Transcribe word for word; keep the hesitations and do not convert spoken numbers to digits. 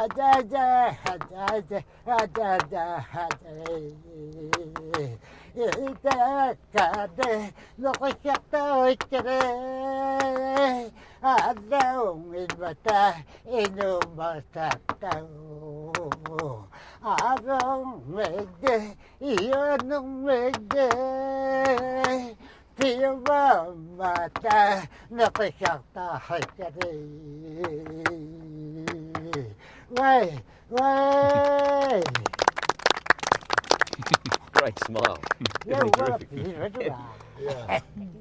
Mata nakikita kare. Way, way. Great smile. Yeah, Really what a terrific. beautiful. Yeah.